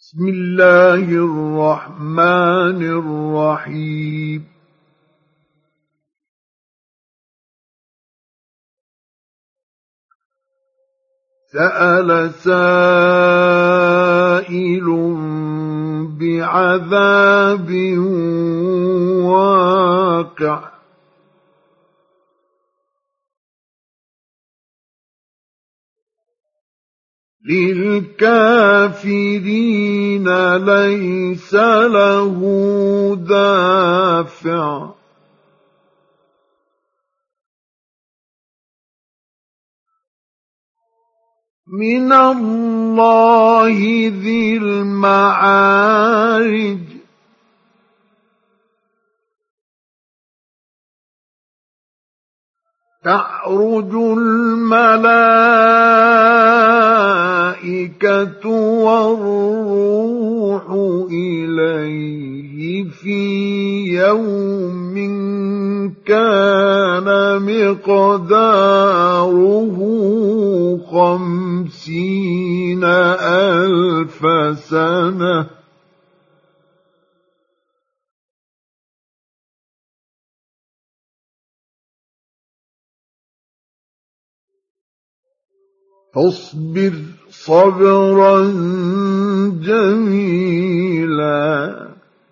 بسم الله الرحمن الرحيم. سأل سائل بعذاب واقع للكافرين ليس له دافع من الله ذي المعارج تعرج الملائكة والروح إليه في يوم كان مقداره 50,000 سنة فاصبر صبرا جميلا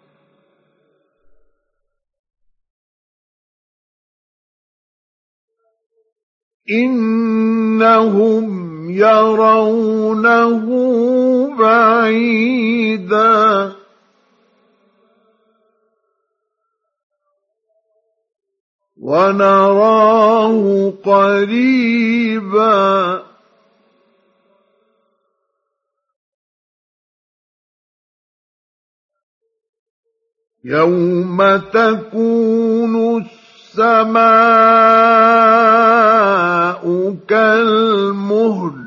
إنهم يرونه بعيدا ونراه قريبا يوم تكون السماء كالمهل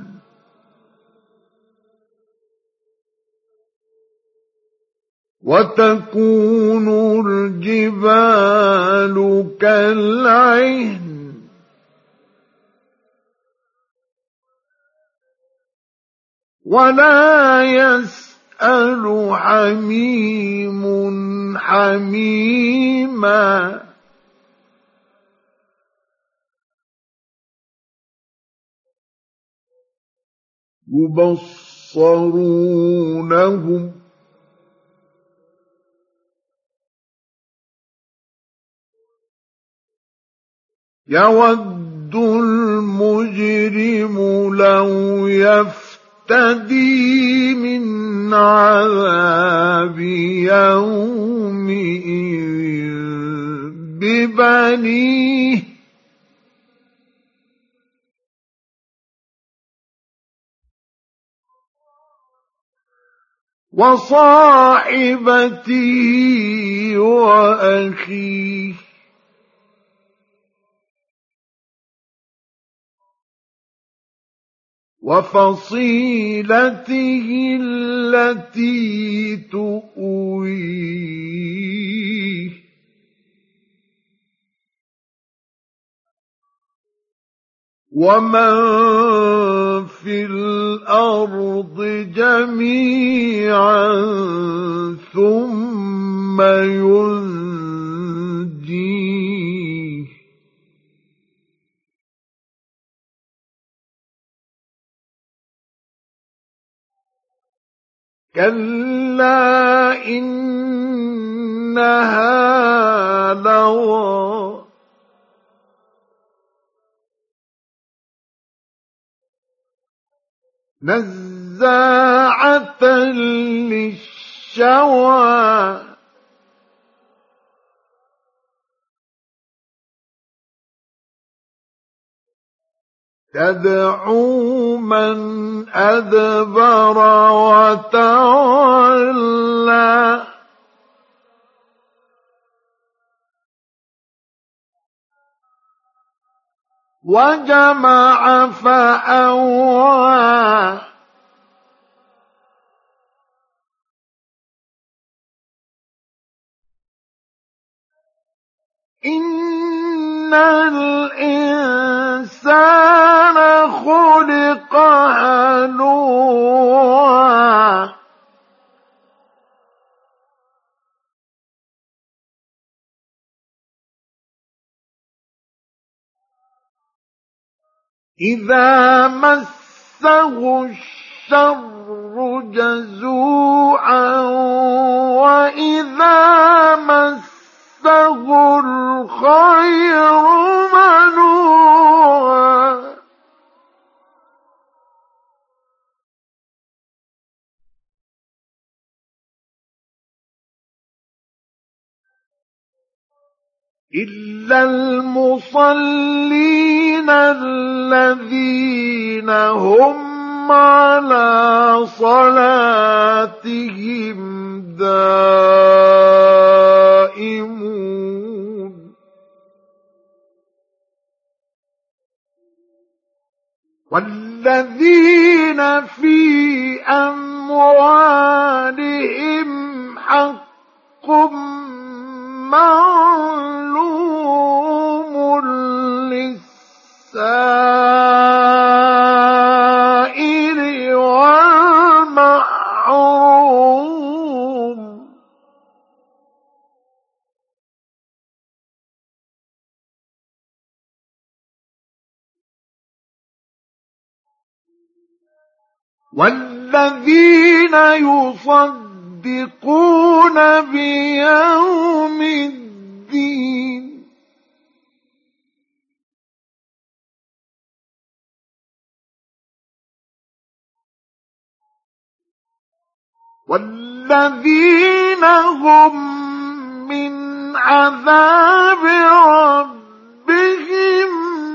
وتكون الجبال كالعهن ولا يسأل حميم حميما يبصرونهم يود المجرم لو يفتدي من عذاب يومئذ ببنيه وصاحبته وأخيه وفصيلته التي تؤويه ومن في الأرض جميعا ثم ينجيه كلا إنها لظى نزاعة للشوى تدعو من أدبر وتولى وجمع فأوعى إن الإنسان خلق هلوعا إذا مسه الشر جزوعا وإذا مسه الخير منوعا إلا المصلين الذين هم على صلاتهم دائمون والذين في أموالهم حق معلوم للسائل والمحروم والذين يصدقون بيوم الدين والذين هم من عذاب ربهم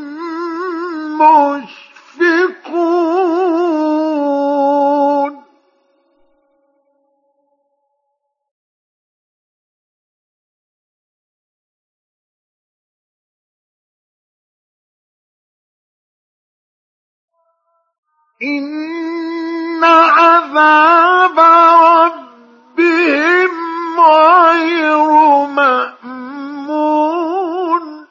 مشفقون إن عذاب ربهم غير مأمون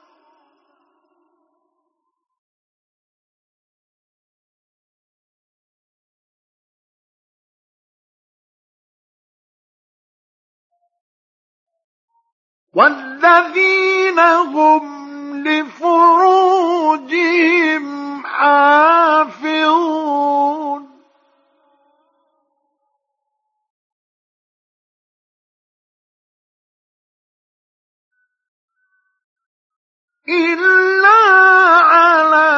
والذين هم لفروجهم حافظون إلا على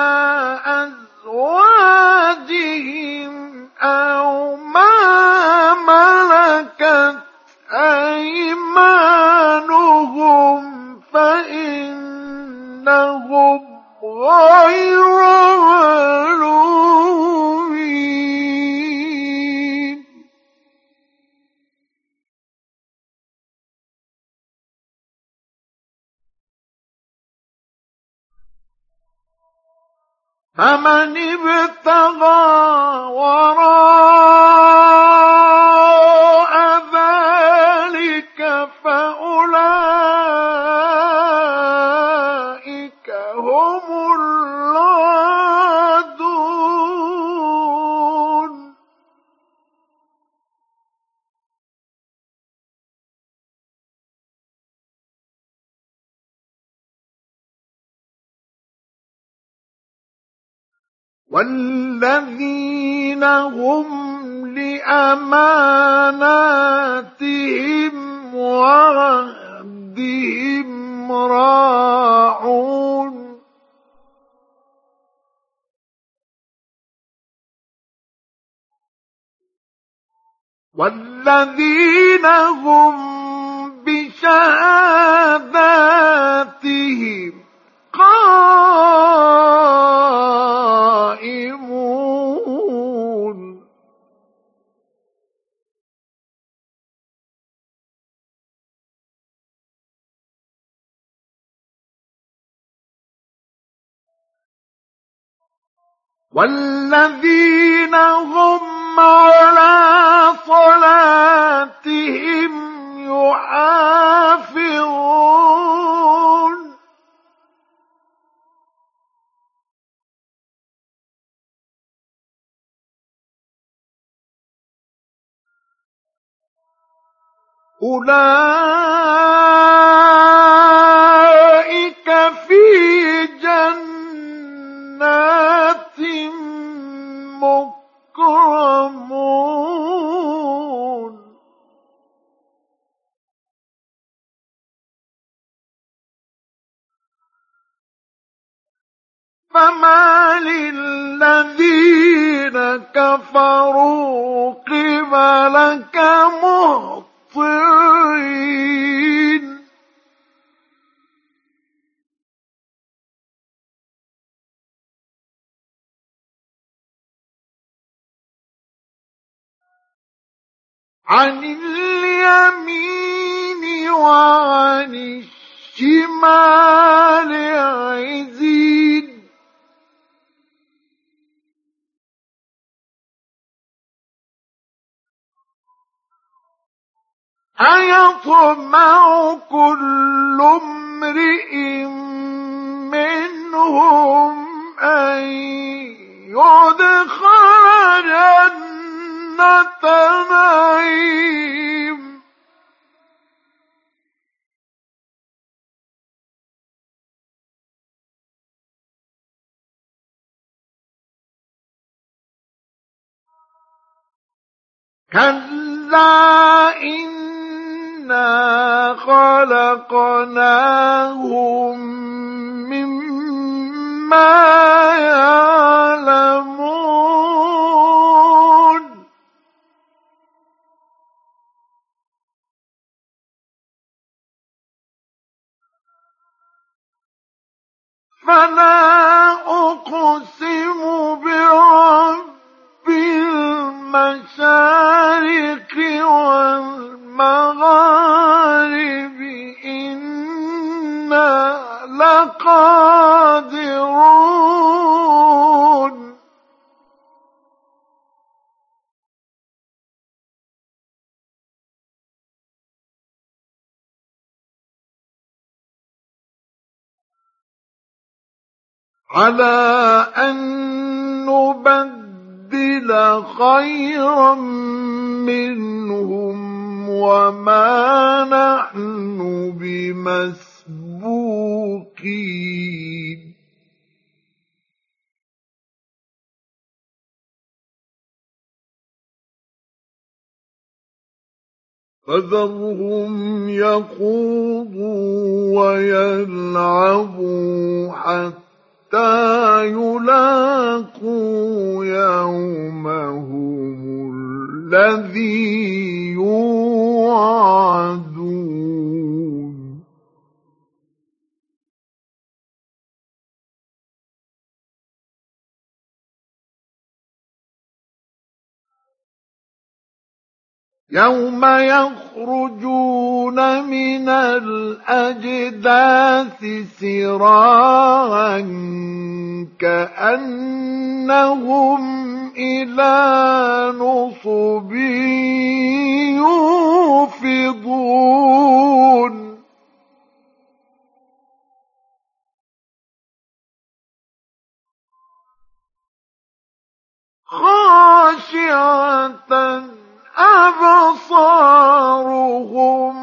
أزواجهم أو ما ملكت أيمانهم فإنهم غير ملومين فمن ابتغى وراء ذلك فأولئك هم العادون والذين هم لأماناتهم وعهدهم راعون والذين هم بشهاداتهم قائمون والذين هم على صلاتهم يحافظون أولئك في جنات فما للذين كفروا قبلك مهطعين عن اليمين وعن الشمال عزين أيطمع كل امرئ منهم أن يدخل جنة نعيم كلا إنا خلقناهم مما يعلمون فلا أقسم برب المشارق والمغارب إنا لقادرون على أن نبدل خيرا منهم وما نحن بمسبوقين فذرهم يخوضوا ويلعبوا حتى يلاقوا يومهم الذي يوعدون يوم يخرجون من الأجداث سراعا كأنهم إلى نصب يوفضون خاشعة أبصارهم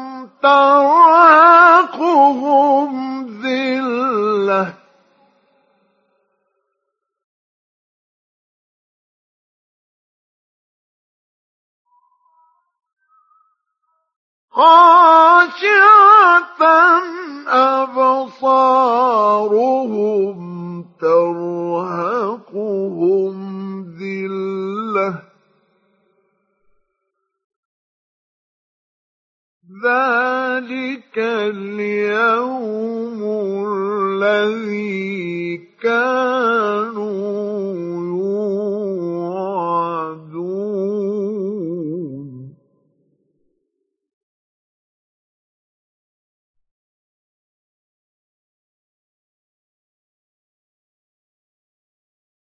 ترهقهم ذلة خاشعة أبصارهم ترهقهم ذلة ذلك اليوم الذي